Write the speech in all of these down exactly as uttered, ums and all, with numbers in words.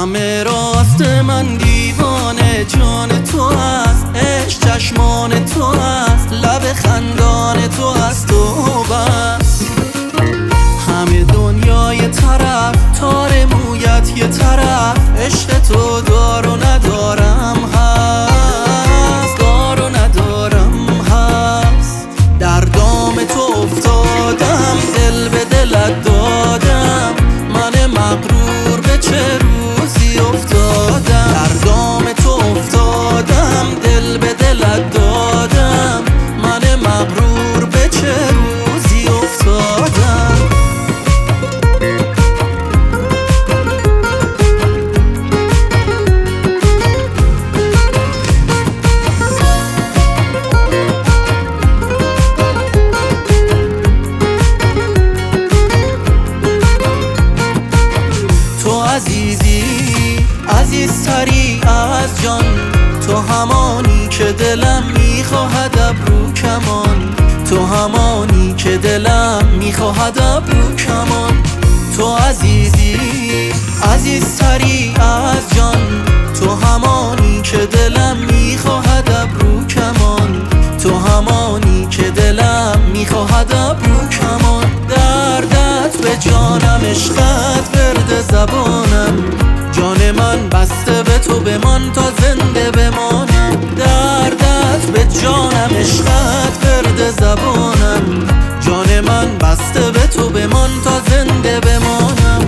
همه راست من دیوانه جان تو است، عشق چشمان تو است، لب خندان تو است تو بس. همه دنیای طرف تار مویت یه طرف، عشق تو دار و ندارم هست، دار و ندارم هست. در دام تو افتادم، دل به دلت دادم، من مغرور به چه روزی افتادم. در دام تو افتادم، دل به دلت دادم، من مغرور به چه روزی افتادم. تو عزیزی عزیزتری از جان، تو همانی که دلم میخواهد ابرو کمان، تو همانی که دلم میخواهد ابرو کمان. تو عزیزی عزیزتری از جان، تو همانی که دلم میخواهد ابرو کمان، تو همانی که دلم میخواهد ابرو کمان. دردت به جانم، عشقت ورد زبانم، جان من بسته به تو بمان تا زنده بمانم. دردت به جانم، عشقت ورد زبانم، جان من بسته به تو بمان تا زنده بمانم.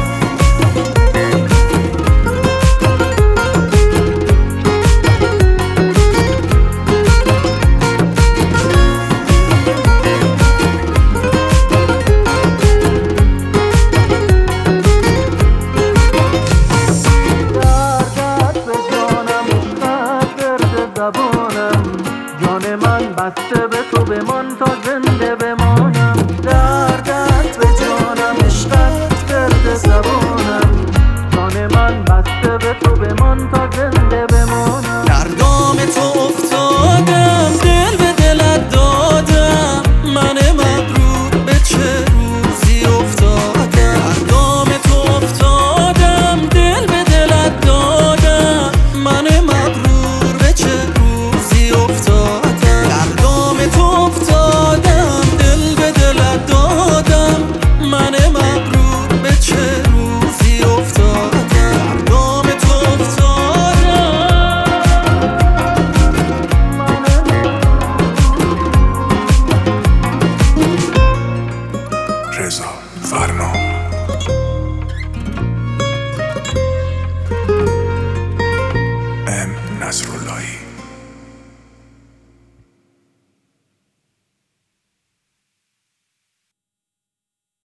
جان من بسته به تو بمان تا زنده بمانم. دردت به جانم، عشقت ورد زبانم، جان من بسته به تو بمان تا زنده بمانم. در دام تو